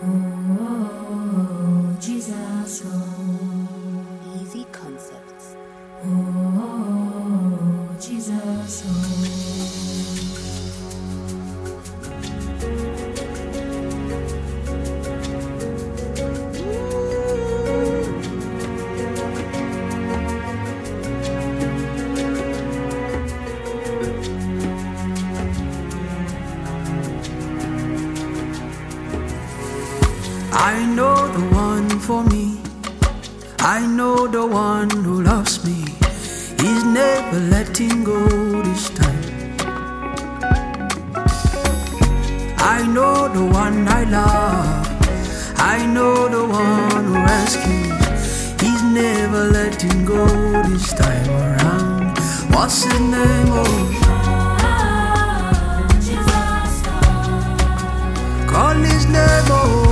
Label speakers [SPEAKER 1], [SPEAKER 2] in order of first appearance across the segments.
[SPEAKER 1] Oh, Jesus, oh.
[SPEAKER 2] Easy Concepts.
[SPEAKER 1] Oh, Jesus, oh.
[SPEAKER 3] I know the one for me. I know the one who loves me. He's never letting go this time. I know the one I love. I know the one who rescues. He's never letting go this time around. What's his name? Oh,
[SPEAKER 1] Jesus, oh.
[SPEAKER 3] call his name. Oh,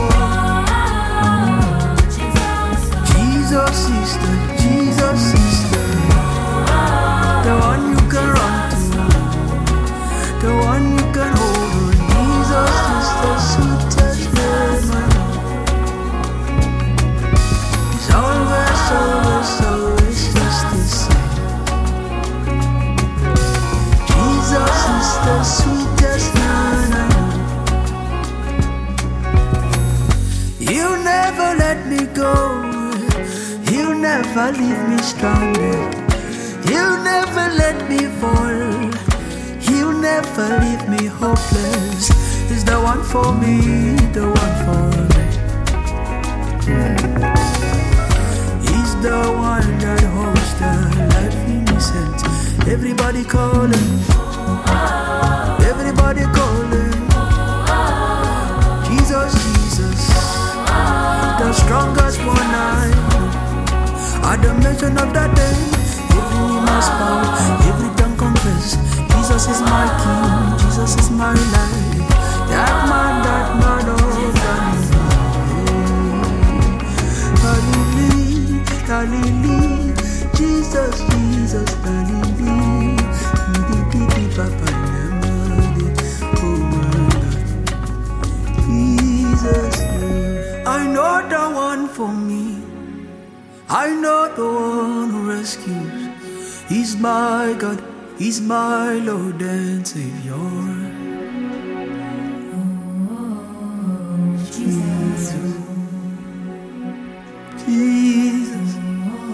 [SPEAKER 3] Jesus, sister, Jesus, sister. The one you can run to, the one you can hold on. Jesus is the sweetest name. He's always, always, always just the same. Jesus is the sweetest name. He'll never let me go. He'll never leave me stranded. He'll never let me fall. He'll never leave me hopeless. He's the one for me, the one for me. He's the one that holds the life in his hands. Everybody calling, everybody calling. Jesus, Jesus, the strongest one I know. At the mention of that day, every knee must bow, every tongue confess. Jesus is my King, Jesus is my life. That man, oh, Galilee, Galilee, Jesus, Jesus, Galilee. Papa, oh my God, Jesus. I know the one for me. I know the one who rescues. He's my God, He's my Lord and Savior.
[SPEAKER 1] Oh, Jesus,
[SPEAKER 3] Jesus,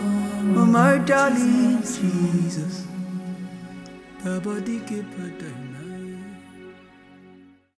[SPEAKER 3] oh my darling Jesus, the body keeper.